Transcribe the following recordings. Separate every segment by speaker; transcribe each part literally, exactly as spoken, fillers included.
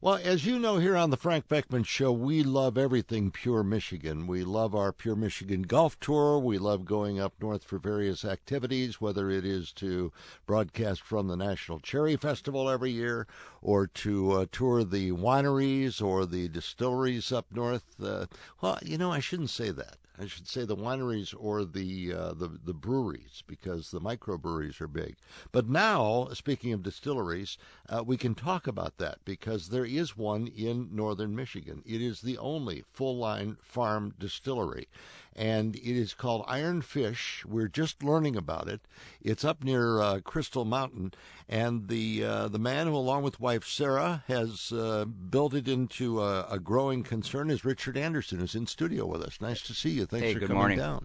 Speaker 1: Well, as you know, here on the Frank Beckman Show, we love everything Pure Michigan. We love our Pure Michigan Golf Tour. We love going up north for various activities, whether it is to broadcast from the National Cherry Festival every year or to uh, tour the wineries or the distilleries up north. Uh, well, you know, I shouldn't say that. I should say the wineries or the, uh, the the breweries, because the microbreweries are big. But now, speaking of distilleries, uh, we can talk about that because there is one in northern Michigan. It is the only full-line farm distillery, and it is called Iron Fish. We're just learning about it. It's up near uh, Crystal Mountain, and the uh, the man who, along with wife Sarah, has uh, built it into a, a growing concern is Richard Anderson, who's in studio with us. Nice to see you. Thanks
Speaker 2: hey,
Speaker 1: for
Speaker 2: good
Speaker 1: coming
Speaker 2: morning.
Speaker 1: down.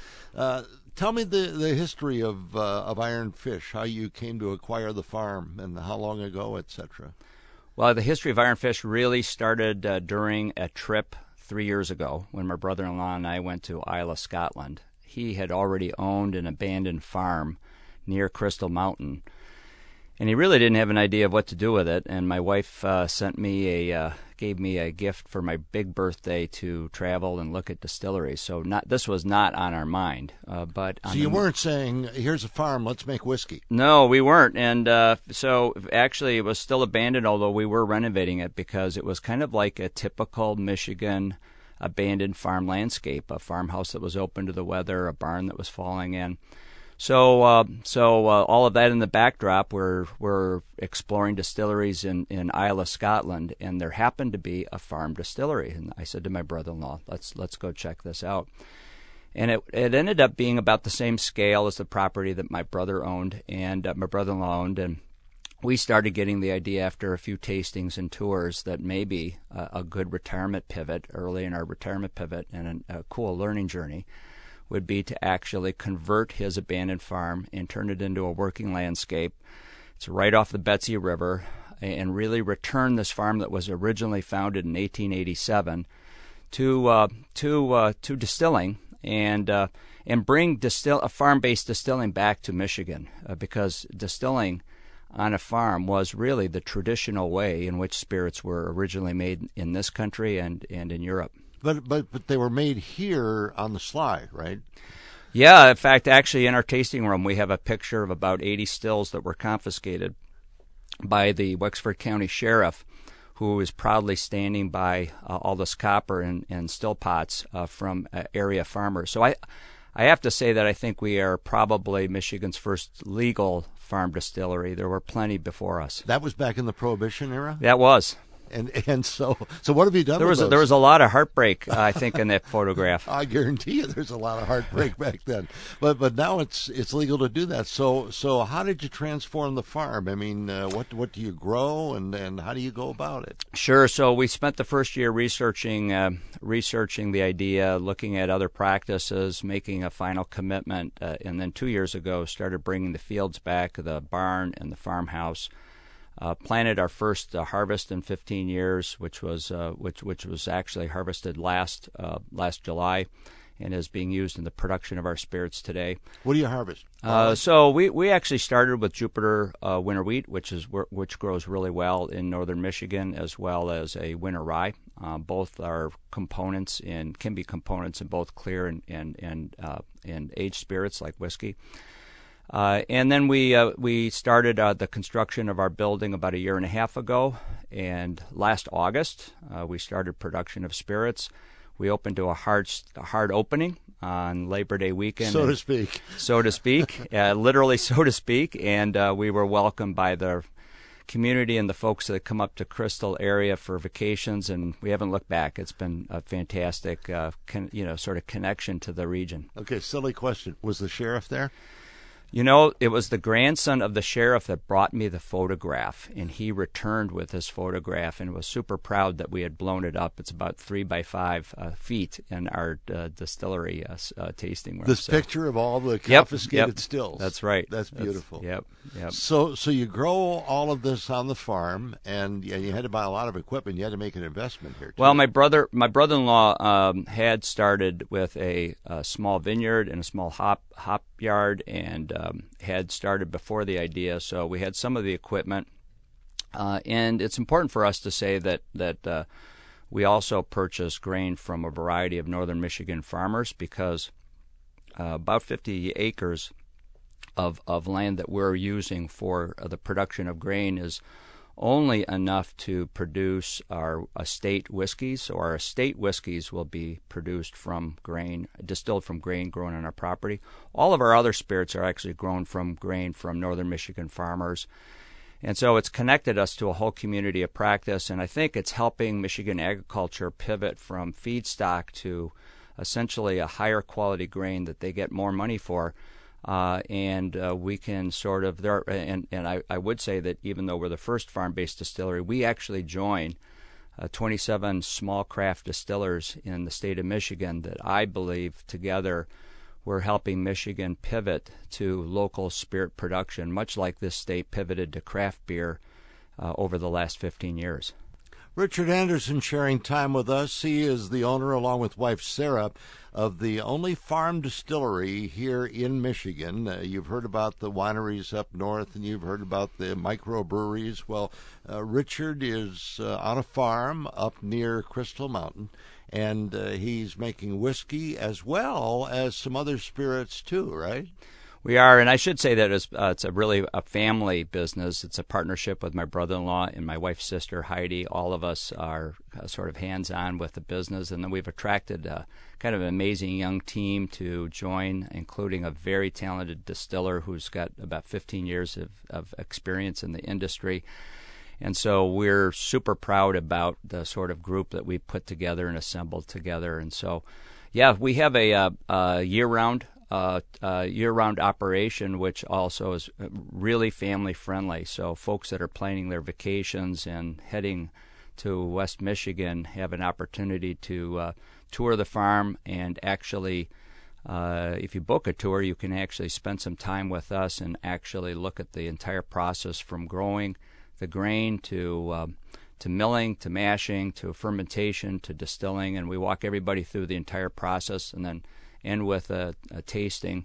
Speaker 1: Uh, tell me the, the history of uh, of Iron Fish, how you came to acquire the farm, and how long ago, et cetera.
Speaker 2: Well, the history of Iron Fish really started uh, during a trip three years ago when my brother-in-law and I went to Islay, Scotland. He had already owned an abandoned farm near Crystal Mountain, and he really didn't have an idea of what to do with it. And my wife uh, sent me a uh, gave me a gift for my big birthday to travel and look at distilleries. So not this was not on our mind. Uh, but
Speaker 1: so you weren't saying, "Here's a farm, let's make whiskey."
Speaker 2: No, we weren't. And uh, so actually, it was still abandoned, although we were renovating it because it was kind of like a typical Michigan abandoned farm landscape, a farmhouse that was open to the weather, a barn that was falling in. So, uh, so uh, all of that in the backdrop, we're we're exploring distilleries in, in Islay, Scotland, and there happened to be a farm distillery. And I said to my brother-in-law, "Let's let's go check this out." And it it ended up being about the same scale as the property that my brother owned and uh, my brother-in-law owned, and we started getting the idea after a few tastings and tours that maybe a, a good retirement pivot, early in our retirement pivot, and a, a cool learning journey would be to actually convert his abandoned farm and turn it into a working landscape. It's right off the Betsy River, and really return this farm that was originally founded in eighteen eighty-seven to uh, to uh, to distilling, and uh, and bring distill a farm-based distilling back to Michigan, uh, because distilling on a farm was really the traditional way in which spirits were originally made in this country and, and in Europe.
Speaker 1: But but but they were made here on the sly, right?
Speaker 2: Yeah, in fact, actually, in our tasting room, we have a picture of about eighty stills that were confiscated by the Wexford County Sheriff, who is proudly standing by uh, all this copper and, and still pots uh, from uh, area farmers. So I, I have to say that I think we are probably Michigan's first legal farm distillery. There were plenty before us.
Speaker 1: That was back in the Prohibition era?
Speaker 2: That was.
Speaker 1: And and so so what have you done
Speaker 2: there
Speaker 1: with
Speaker 2: was
Speaker 1: those?
Speaker 2: A, there was a lot of heartbreak, uh, I think, in that photograph.
Speaker 1: I guarantee you there's a lot of heartbreak back then. But but now it's it's legal to do that. So so how did you transform the farm? I mean, uh, what what do you grow, and, and how do you go about it?
Speaker 2: Sure. So we spent the first year researching uh, researching the idea, looking at other practices, making a final commitment, uh, and then two years ago started bringing the fields back, the barn and the farmhouse. Uh, planted our first uh, harvest in fifteen years, which was uh, which which was actually harvested last uh, last July, and is being used in the production of our spirits today.
Speaker 1: What do you harvest?
Speaker 2: Uh, so we, we actually started with Jupiter uh, winter wheat, which is which grows really well in northern Michigan, as well as a winter rye. Uh, both are components in can be components in both clear and and and, uh, and aged spirits like whiskey. Uh, and then we uh, we started uh, the construction of our building about a year and a half ago, and last August uh, we started production of spirits. We opened to a hard a hard opening on Labor Day weekend,
Speaker 1: so to speak,
Speaker 2: so to speak, uh, literally so to speak, and uh, we were welcomed by the community and the folks that come up to Crystal area for vacations, and we haven't looked back. It's been a fantastic, uh, con- you know, sort of connection to the region.
Speaker 1: Okay, silly question: was the sheriff there?
Speaker 2: You know, it was the grandson of the sheriff that brought me the photograph, and he returned with his photograph and was super proud that we had blown it up. It's about three by five uh, feet in our uh, distillery uh, uh, tasting room.
Speaker 1: This
Speaker 2: so.
Speaker 1: picture of all the confiscated
Speaker 2: yep, yep.
Speaker 1: stills.
Speaker 2: That's right.
Speaker 1: That's beautiful.
Speaker 2: That's, yep, yep.
Speaker 1: So, so you grow all of this on the farm, and, and you had to buy a lot of equipment. You had to make an investment here, too.
Speaker 2: Well, my brother, my brother-in-law um, had started with a, a small vineyard and a small hop hop yard, and um, had started before the idea. So we had some of the equipment. Uh, and it's important for us to say that that uh, we also purchase grain from a variety of northern Michigan farmers, because uh, about fifty acres of, of land that we're using for uh, the production of grain is only enough to produce our estate whiskeys. So our estate whiskeys will be produced from grain, distilled from grain grown on our property. All of our other spirits are actually grown from grain from northern Michigan farmers. And so it's connected us to a whole community of practice, and I think it's helping Michigan agriculture pivot from feedstock to essentially a higher quality grain that they get more money for. Uh, and uh, we can sort of, there, and, and I, I would say that even though we're the first farm-based distillery, we actually join uh, twenty-seven small craft distillers in the state of Michigan that I believe together we're helping Michigan pivot to local spirit production, much like this state pivoted to craft beer uh, over the last fifteen years.
Speaker 1: Richard Anderson sharing time with us. He is the owner, along with wife Sarah, of the only farm distillery here in Michigan. Uh, you've heard about the wineries up north, and you've heard about the microbreweries. Well, uh, Richard is uh, on a farm up near Crystal Mountain, and uh, he's making whiskey as well as some other spirits too, right?
Speaker 2: We are, and I should say that it's, uh, it's a really a family business. It's a partnership with my brother-in-law and my wife's sister, Heidi. All of us are uh, sort of hands-on with the business, and then we've attracted uh, kind of an amazing young team to join, including a very talented distiller who's got about fifteen years of, of experience in the industry. And so we're super proud about the sort of group that we put together and assembled together. And so, yeah, we have a, a, a year-round Uh, uh, year-round operation, which also is really family-friendly. So folks that are planning their vacations and heading to West Michigan have an opportunity to uh, tour the farm, and actually, uh, if you book a tour, you can actually spend some time with us and actually look at the entire process from growing the grain to um, to milling, to mashing, to fermentation, to distilling, and we walk everybody through the entire process, and then end with a, a tasting,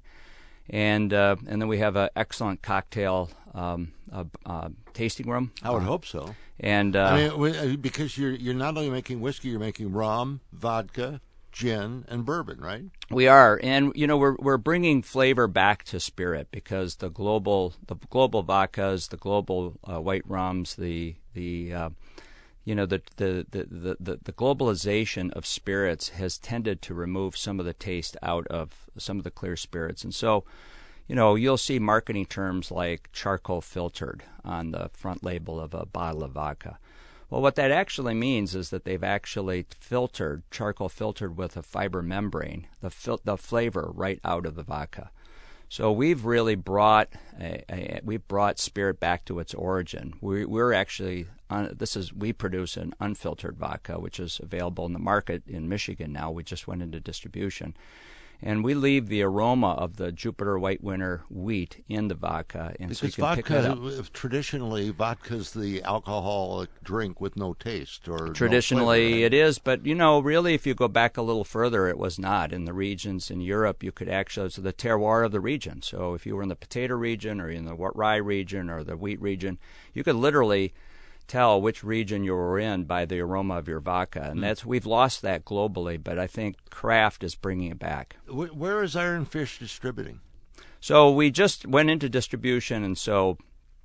Speaker 2: and uh, and then we have an excellent cocktail um, uh, uh, tasting room.
Speaker 1: I would uh, hope so.
Speaker 2: And uh,
Speaker 1: I mean, because you're you're not only making whiskey, you're making rum, vodka, gin, and bourbon, right?
Speaker 2: We are, and you know we're we're bringing flavor back to spirit, because the global the global vodkas, the global uh, white rums, the the uh, You know, the, the, the, the, the globalization of spirits has tended to remove some of the taste out of some of the clear spirits. And so, you know, you'll see marketing terms like charcoal filtered on the front label of a bottle of vodka. Well, what that actually means is that they've actually filtered, charcoal filtered with a fiber membrane, the, fil- the flavor right out of the vodka. So we've really brought a, a, we've brought spirit back to its origin. We, we're actually on, this is we produce an unfiltered vodka, which is available in the market in Michigan now. We just went into distribution, and we leave the aroma of the Jupiter White Winter wheat in the vodka, and
Speaker 1: because
Speaker 2: so you can
Speaker 1: vodka,
Speaker 2: pick that up.
Speaker 1: Traditionally, vodka's the alcoholic drink with no taste or
Speaker 2: traditionally
Speaker 1: no flavor, right?
Speaker 2: It is, but you know, really, if you go back a little further, it was not. In the regions in Europe, you could actually, so the terroir of the region. So if you were in the potato region, or in the rye region, or the wheat region, you could literally tell which region you were in by the aroma of your vodka, and mm. that's we've lost that globally, but I think craft is bringing it back.
Speaker 1: Where is Iron Fish distributing?
Speaker 2: So we just went into distribution, and so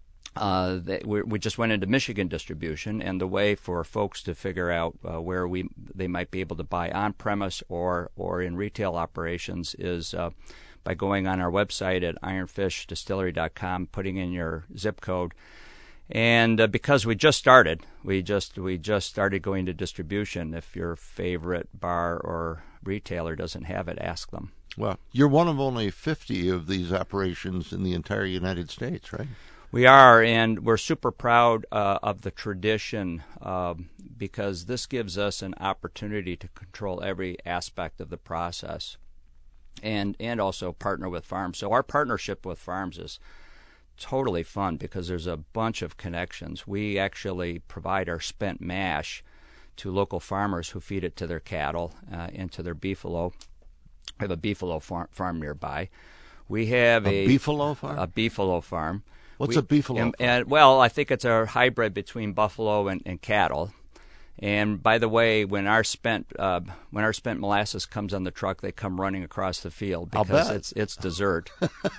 Speaker 2: uh, they, we, we just went into Michigan distribution, and the way for folks to figure out uh, where we they might be able to buy on premise or or in retail operations is uh, by going on our website at iron fish distillery dot com, putting in your zip code. And uh, because we just started, we just we just started going to distribution. If your favorite bar or retailer doesn't have it, ask them.
Speaker 1: Well, you're one of only fifty of these operations in the entire United States, right?
Speaker 2: We are, and we're super proud uh, of the tradition uh, because this gives us an opportunity to control every aspect of the process, and and also partner with farms. So our partnership with farms is totally fun because there's a bunch of connections. We actually provide our spent mash to local farmers who feed it to their cattle uh, and to their beefalo. We have a beefalo farm, farm nearby. We have
Speaker 1: a,
Speaker 2: a
Speaker 1: beefalo farm.
Speaker 2: A beefalo farm.
Speaker 1: What's
Speaker 2: we,
Speaker 1: a beefalo?
Speaker 2: And, and, well, I think it's a hybrid between buffalo and, and cattle. And by the way, when our spent uh, when our spent molasses comes on the truck, they come running across the field because it's it's dessert.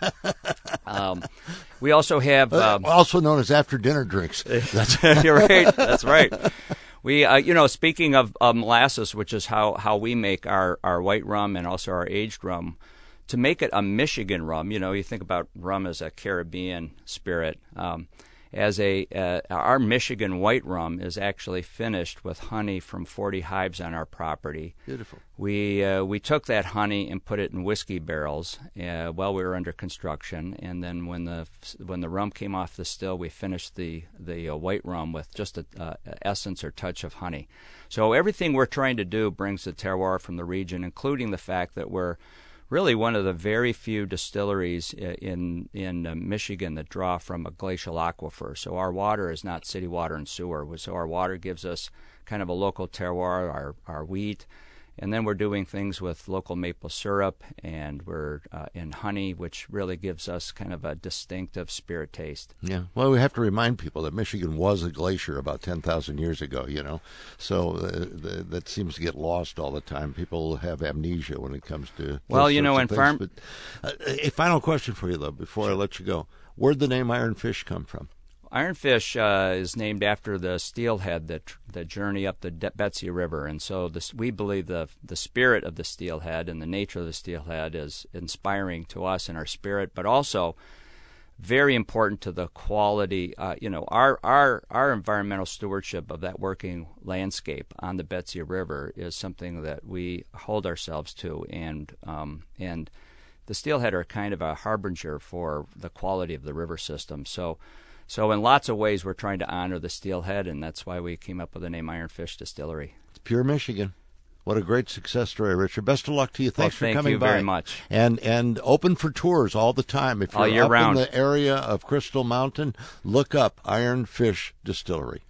Speaker 2: um, we also have um,
Speaker 1: also known as after dinner drinks.
Speaker 2: That's you're right. That's right. We uh, you know, speaking of uh, molasses, which is how, how we make our, our white rum and also our aged rum, to make it a Michigan rum, you know, you think about rum as a Caribbean spirit. Um, As a uh, our Michigan white rum is actually finished with honey from forty hives on our property.
Speaker 1: Beautiful.
Speaker 2: We uh, we took that honey and put it in whiskey barrels uh, while we were under construction, and then when the when the rum came off the still, we finished the the uh, white rum with just a uh, essence or touch of honey. So everything we're trying to do brings the terroir from the region, including the fact that we're really one of the very few distilleries in in uh, Michigan that draw from a glacial aquifer. So our water is not city water and sewer. So our water gives us kind of a local terroir, our, our wheat. And then we're doing things with local maple syrup, and we're uh, in honey, which really gives us kind of a distinctive spirit taste.
Speaker 1: Yeah. Well, we have to remind people that Michigan was a glacier about ten thousand years ago, you know. So uh, the, that seems to get lost all the time. People have amnesia when it comes to
Speaker 2: Well, you know, in farm...
Speaker 1: But, uh, a final question for you, though, before sure. I let you go. Where'd the name Ironfish come from?
Speaker 2: Ironfish uh, is named after the steelhead that the journey up the De- Betsy River, and so this, we believe the the spirit of the steelhead and the nature of the steelhead is inspiring to us in our spirit, but also very important to the quality. Uh, you know, our our our environmental stewardship of that working landscape on the Betsy River is something that we hold ourselves to, and um, and the steelhead are kind of a harbinger for the quality of the river system. So. So in lots of ways, we're trying to honor the steelhead, and that's why we came up with the name Ironfish Distillery.
Speaker 1: It's pure Michigan. What a great success story, Richard. Best of luck to you. Thanks
Speaker 2: well,
Speaker 1: for coming by.
Speaker 2: Thank you very much.
Speaker 1: And and open for tours all the time. If you're
Speaker 2: all year
Speaker 1: up
Speaker 2: round.
Speaker 1: in the area of Crystal Mountain, look up Ironfish Distillery.